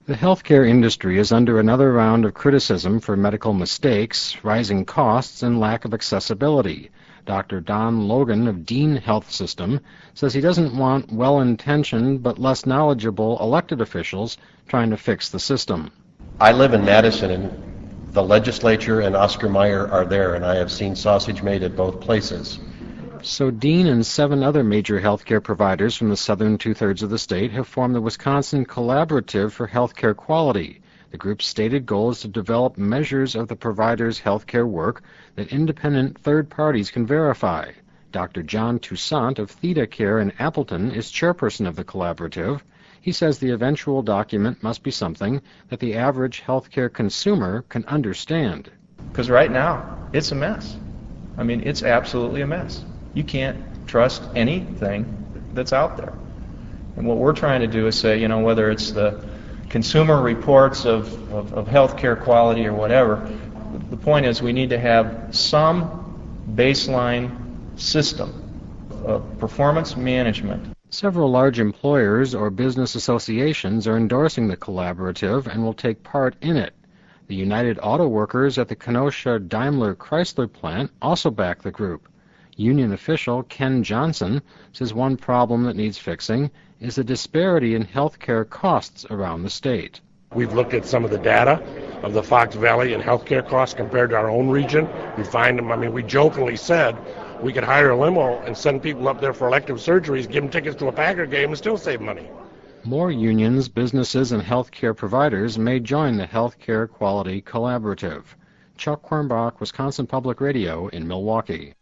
The healthcare industry is under another round of criticism for medical mistakes, rising costs, and lack of accessibility. Dr. Don Logan of Dean Health System says he doesn't want well-intentioned but less knowledgeable elected officials trying to fix the system. I live in Madison, and the legislature and Oscar Mayer are there, and I have seen sausage made at both places. So Dean and 7 other major healthcare providers from the southern two-thirds of the state have formed the Wisconsin Collaborative for Healthcare Quality. The group's stated goal is to develop measures of the provider's healthcare work that independent third parties can verify. Dr. John Toussaint of Theta Care in Appleton is chairperson of the collaborative. He says the eventual document must be something that the average healthcare consumer can understand. Because right now, it's a mess. I mean, it's absolutely a mess. You can't trust anything that's out there. And what we're trying to do is say, whether it's the consumer reports of healthcare quality or whatever, the point is we need to have some baseline system of performance management. Several large employers or business associations are endorsing the collaborative and will take part in it. The United Auto Workers at the Kenosha Daimler Chrysler plant also back the group. Union official Ken Johnson says one problem that needs fixing is the disparity in health care costs around the state. We've looked at some of the data of the Fox Valley and healthcare costs compared to our own region. We find them, we jokingly said we could hire a limo and send people up there for elective surgeries, give them tickets to a Packer game and still save money. More unions, businesses, and healthcare providers may join the Healthcare Quality Collaborative. Chuck Quirmbach, Wisconsin Public Radio in Milwaukee.